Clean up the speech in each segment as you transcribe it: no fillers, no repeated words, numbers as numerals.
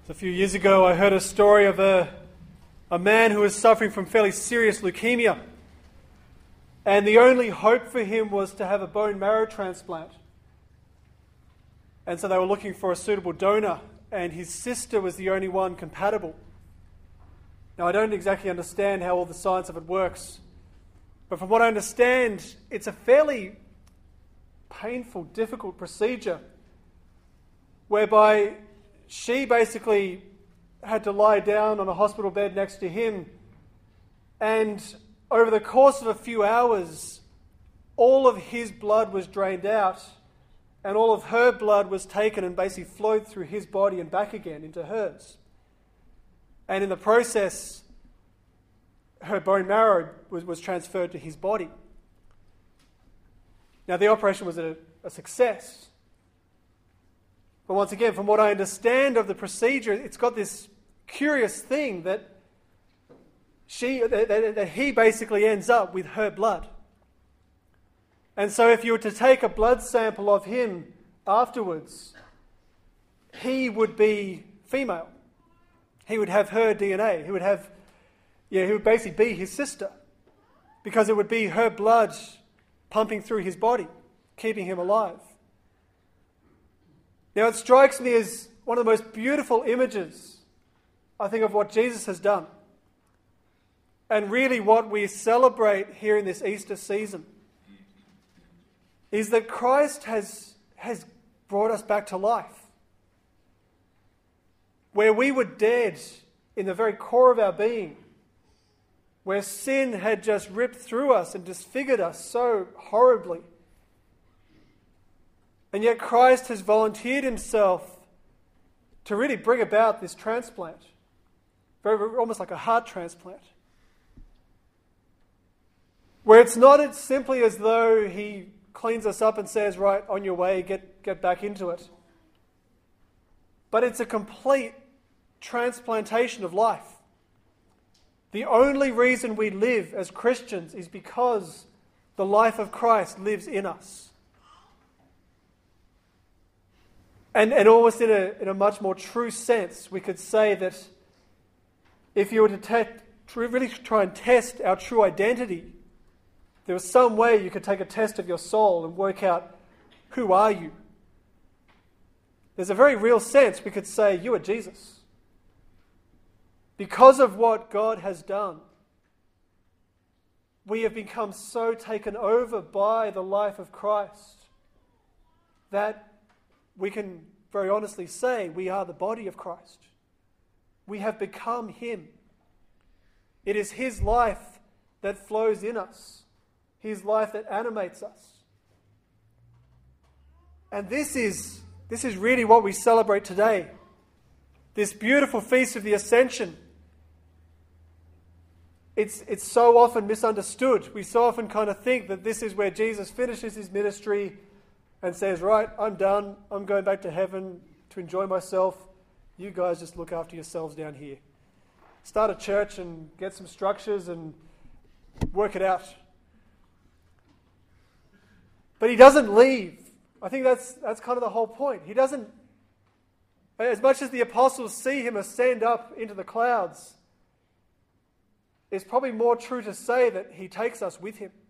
A few years ago, I heard a story of a man who was suffering from fairly serious leukemia. And the only hope for him was to have a bone marrow transplant. And so they were looking for a suitable donor, and his sister was the only one compatible. Now, I don't exactly understand how all the science of it works, but from what I understand, it's a fairly painful, difficult procedure whereby she basically had to lie down on a hospital bed next to him, and over the course of a few hours, all of his blood was drained out, and all of her blood was taken and basically flowed through his body and back again into hers. And in the process, her bone marrow was transferred to his body. Now, the operation was a success. But once again, from what I understand of the procedure, it's got this curious thing that he basically ends up with her blood. And so if you were to take a blood sample of him afterwards, he would be female. He would have her DNA. He would basically be his sister, because it would be her blood pumping through his body, keeping him alive. Now, it strikes me as one of the most beautiful images, I think, of what Jesus has done. And really what we celebrate here in this Easter season is that Christ has brought us back to life. Where we were dead in the very core of our being, where sin had just ripped through us and disfigured us so horribly. And yet Christ has volunteered himself to really bring about this transplant, almost like a heart transplant, where it's not simply as though he cleans us up and says, right, on your way, get back into it. But it's a complete transplantation of life. The only reason we live as Christians is because the life of Christ lives in us. And almost in a much more true sense, we could say that if you were to really try and test our true identity, there was some way you could take a test of your soul and work out, who are you? There's a very real sense we could say, you are Jesus. Because of what God has done, we have become so taken over by the life of Christ that we can very honestly say we are the body of Christ. We have become him. It is his life that flows in us, his life that animates us. And this is really what we celebrate today. This beautiful feast of the Ascension. It's so often misunderstood. We so often kind of think that this is where Jesus finishes his ministry and says, right, I'm done. I'm going back to heaven to enjoy myself. You guys just look after yourselves down here. Start a church and get some structures and work it out. But he doesn't leave. I think that's kind of the whole point. He doesn't, as much as the apostles see him ascend up into the clouds, it's probably more true to say that he takes us with him.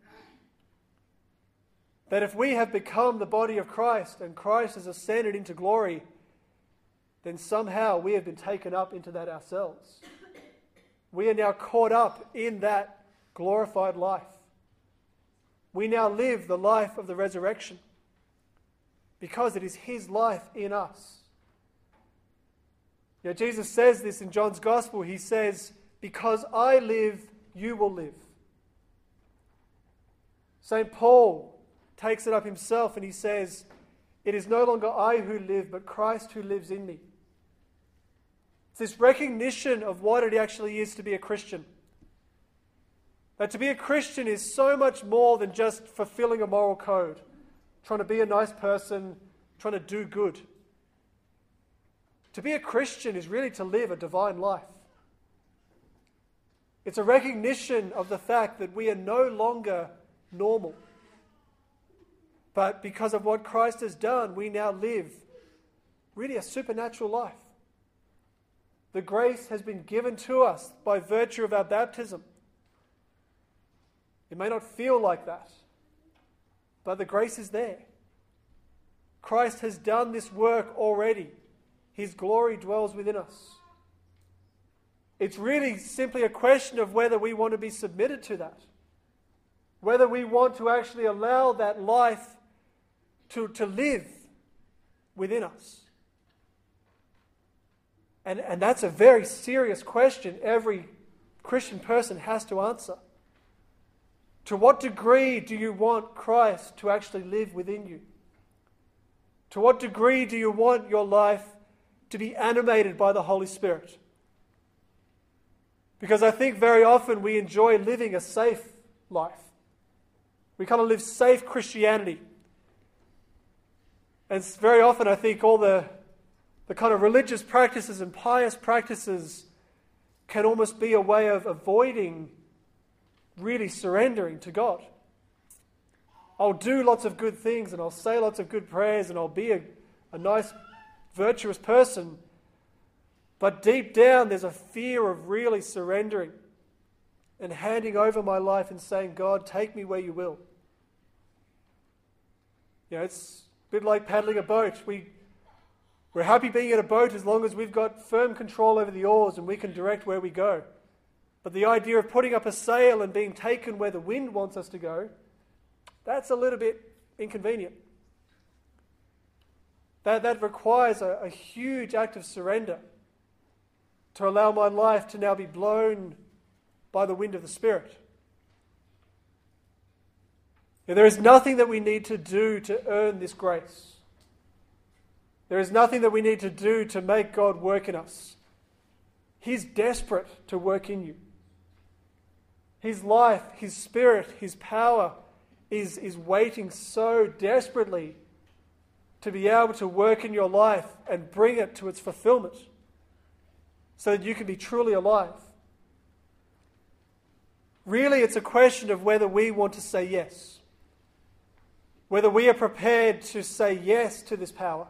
That if we have become the body of Christ and Christ has ascended into glory, then somehow we have been taken up into that ourselves. We are now caught up in that glorified life. We now live the life of the resurrection because it is his life in us. Yeah, Jesus says this in John's Gospel. He says, because I live, you will live. St. Paul takes it up himself and he says, it is no longer I who live, but Christ who lives in me. It's this recognition of what it actually is to be a Christian. That to be a Christian is so much more than just fulfilling a moral code, trying to be a nice person, trying to do good. To be a Christian is really to live a divine life. It's a recognition of the fact that we are no longer normal. But because of what Christ has done, we now live really a supernatural life. The grace has been given to us by virtue of our baptism. It may not feel like that, but the grace is there. Christ has done this work already. His glory dwells within us. It's really simply a question of whether we want to be submitted to that. Whether we want to actually allow that life to live within us. And that's a very serious question every Christian person has to answer. To what degree do you want Christ to actually live within you? To what degree do you want your life to be animated by the Holy Spirit? Because I think very often we enjoy living a safe life. We kind of live safe Christianity. And very often I think all the kind of religious practices and pious practices can almost be a way of avoiding really surrendering to God. I'll do lots of good things and I'll say lots of good prayers and I'll be a nice, virtuous person. But deep down there's a fear of really surrendering and handing over my life and saying, God, take me where you will. It's a bit like paddling a boat. We're happy being in a boat as long as we've got firm control over the oars and we can direct where we go. But the idea of putting up a sail and being taken where the wind wants us to go, that's a little bit inconvenient. That requires a huge act of surrender to allow my life to now be blown by the wind of the Spirit. And there is nothing that we need to do to earn this grace. There is nothing that we need to do to make God work in us. He's desperate to work in you. His life, His Spirit, His power is waiting so desperately to be able to work in your life and bring it to its fulfillment so that you can be truly alive. Really, it's a question of whether we want to say yes. Whether we are prepared to say yes to this power.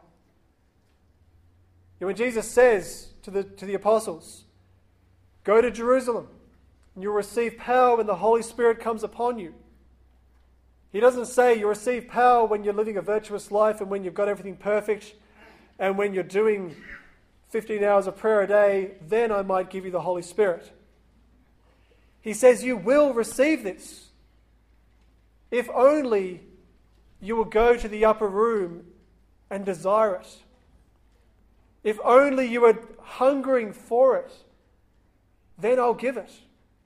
When Jesus says to the apostles, go to Jerusalem and you'll receive power when the Holy Spirit comes upon you. He doesn't say you receive power when you're living a virtuous life and when you've got everything perfect and when you're doing 15 hours of prayer a day, then I might give you the Holy Spirit. He says you will receive this if only you will go to the upper room and desire it. If only you are hungering for it, then I'll give it.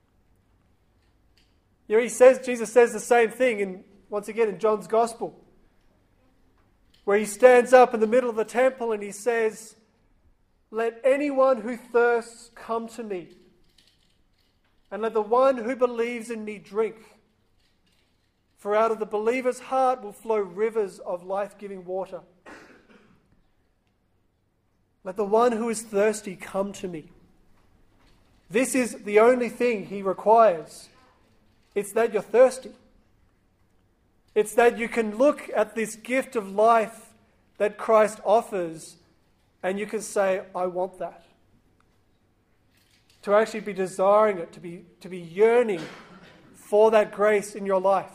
Jesus says the same thing once again in John's Gospel, where he stands up in the middle of the temple and he says, let anyone who thirsts come to me, and let the one who believes in me drink. For out of the believer's heart will flow rivers of life-giving water. Let the one who is thirsty come to me. This is the only thing he requires. It's that you're thirsty. It's that you can look at this gift of life that Christ offers and you can say, I want that. To actually be desiring it, to be yearning for that grace in your life.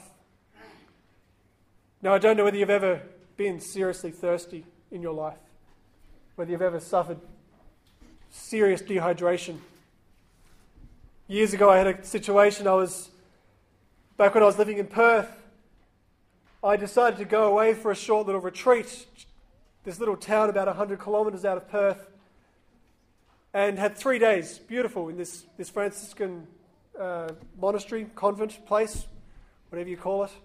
Now, I don't know whether you've ever been seriously thirsty in your life, whether you've ever suffered serious dehydration. Years ago, I had a situation. Back when I was living in Perth, I decided to go away for a short little retreat, this little town about 100 kilometres out of Perth, and had 3 days, beautiful, in this Franciscan monastery, convent place, whatever you call it.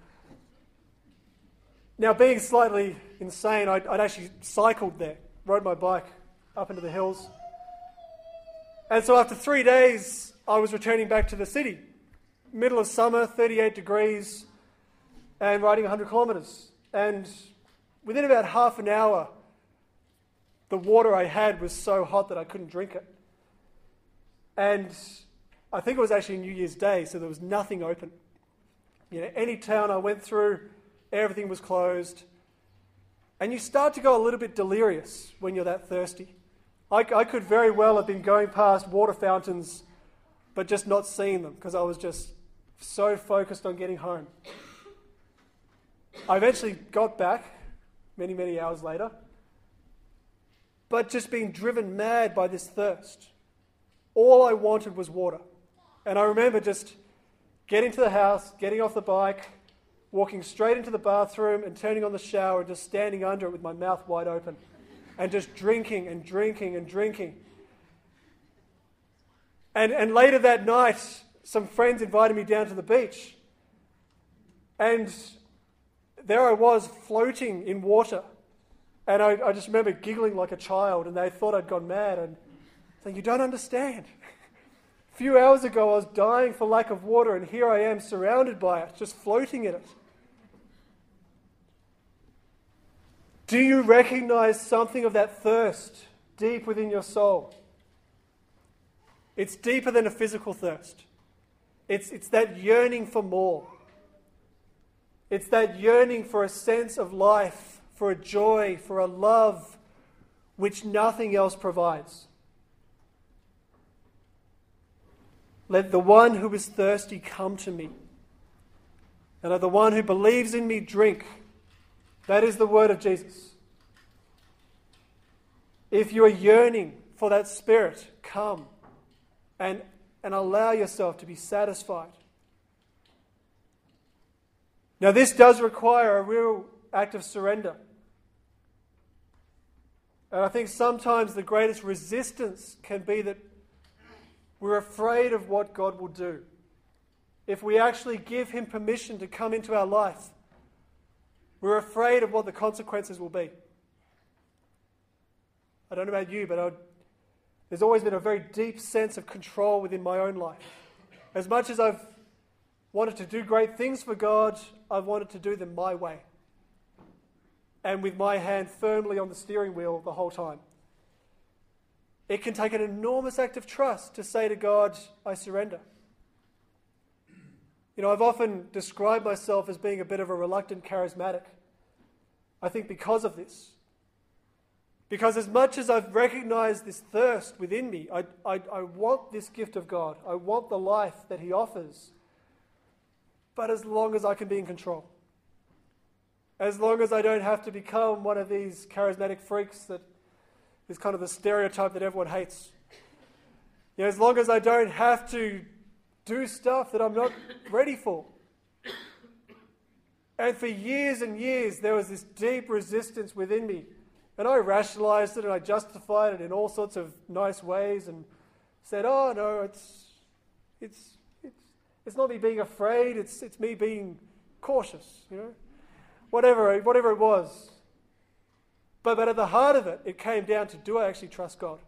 Now, being slightly insane, I'd actually cycled there, rode my bike up into the hills. And so after 3 days, I was returning back to the city. Middle of summer, 38 degrees, and riding 100 kilometres. And within about half an hour, the water I had was so hot that I couldn't drink it. And I think it was actually New Year's Day, so there was nothing open. Any town I went through, everything was closed. And you start to go a little bit delirious when you're that thirsty. I could very well have been going past water fountains but just not seeing them because I was just so focused on getting home. I eventually got back many, many hours later, but just being driven mad by this thirst. All I wanted was water. And I remember just getting to the house, getting off the bike, walking straight into the bathroom and turning on the shower and just standing under it with my mouth wide open and just drinking and drinking and drinking. And later that night, some friends invited me down to the beach. And there I was floating in water. And I just remember giggling like a child, and they thought I'd gone mad and saying, "You don't understand. A few hours ago I was dying for lack of water, and here I am surrounded by it, just floating in it." Do you recognize something of that thirst deep within your soul? It's deeper than a physical thirst. It's that yearning for more. It's that yearning for a sense of life, for a joy, for a love which nothing else provides. Let the one who is thirsty come to me, and let the one who believes in me drink. That is the word of Jesus. If you are yearning for that Spirit, come and allow yourself to be satisfied. Now, this does require a real act of surrender. And I think sometimes the greatest resistance can be that we're afraid of what God will do. If we actually give Him permission to come into our life, we're afraid of what the consequences will be. I don't know about you, but there's always been a very deep sense of control within my own life. As much as I've wanted to do great things for God, I've wanted to do them my way. And with my hand firmly on the steering wheel the whole time. It can take an enormous act of trust to say to God, "I surrender." You know, I've often described myself as being a bit of a reluctant charismatic. I think because of this. Because as much as I've recognized this thirst within me, I want this gift of God. I want the life that He offers. But as long as I can be in control. As long as I don't have to become one of these charismatic freaks that is kind of the stereotype that everyone hates. You know, as long as I don't have to do stuff that I'm not ready for. And for years and years, there was this deep resistance within me. And I rationalized it and I justified it in all sorts of nice ways and said, "Oh no, it's not me being afraid, it's me being cautious, you know." Whatever it was. But at the heart of it, it came down to, do I actually trust God?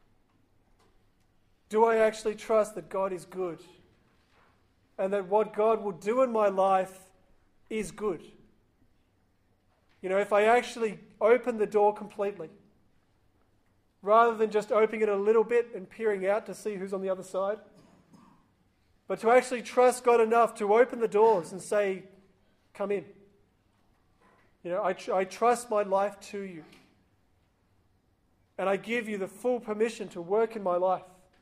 Do I actually trust that God is good? And that what God will do in my life is good? You know, if I actually open the door completely, rather than just opening it a little bit and peering out to see who's on the other side, but to actually trust God enough to open the doors and say, "Come in. You know, I trust my life to you. And I give you the full permission to work in my life."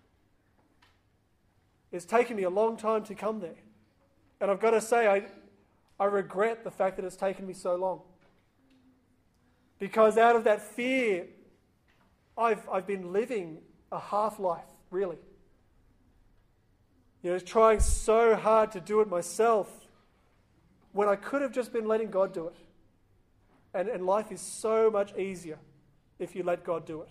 It's taken me a long time to come there. And I've got to say, I regret the fact that it's taken me so long. Because out of that fear, I've been living a half-life, really. You know, trying so hard to do it myself when I could have just been letting God do it. And life is so much easier if you let God do it.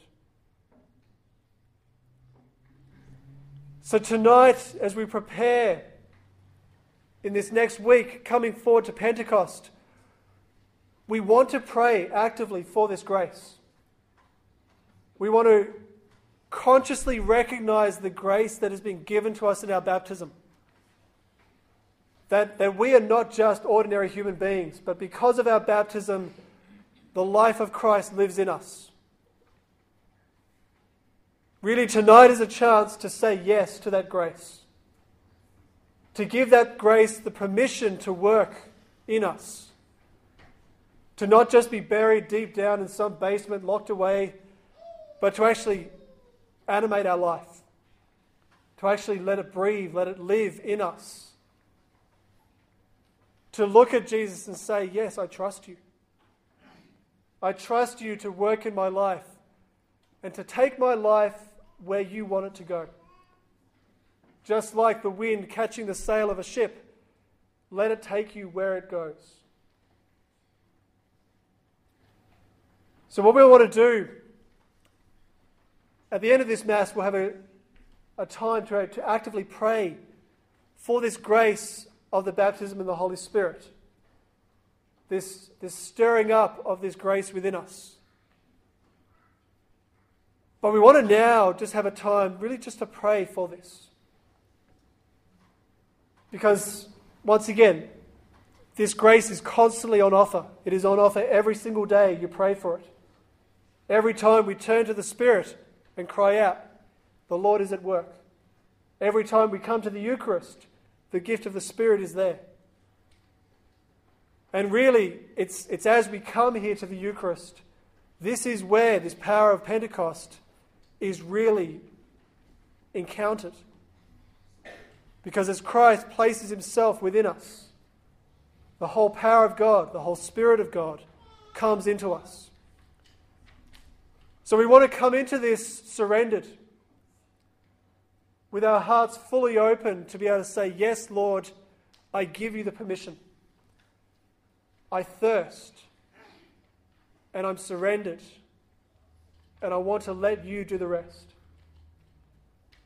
So tonight, as we prepare in this next week, coming forward to Pentecost, we want to pray actively for this grace. We want to consciously recognize the grace that has been given to us in our baptism. That we are not just ordinary human beings, but because of our baptism, the life of Christ lives in us. Really, tonight is a chance to say yes to that grace. To give that grace the permission to work in us. To not just be buried deep down in some basement, locked away, but to actually animate our life, to actually let it breathe, let it live in us. To look at Jesus and say, yes, I trust you. I trust you to work in my life and to take my life where you want it to go. Just like the wind catching the sail of a ship, let it take you where it goes. So what we want to do, at the end of this Mass, we'll have a time to actively pray for this grace of the baptism in the Holy Spirit. This stirring up of this grace within us. But we want to now just have a time really just to pray for this. Because, once again, this grace is constantly on offer. It is on offer every single day you pray for it. Every time we turn to the Spirit and cry out, the Lord is at work. Every time we come to the Eucharist, the gift of the Spirit is there. And really, it's as we come here to the Eucharist, this is where this power of Pentecost is really encountered. Because as Christ places himself within us, the whole power of God, the whole Spirit of God comes into us. So we want to come into this surrendered, with our hearts fully open to be able to say, yes, Lord, I give you the permission. I thirst, and I'm surrendered, and I want to let you do the rest.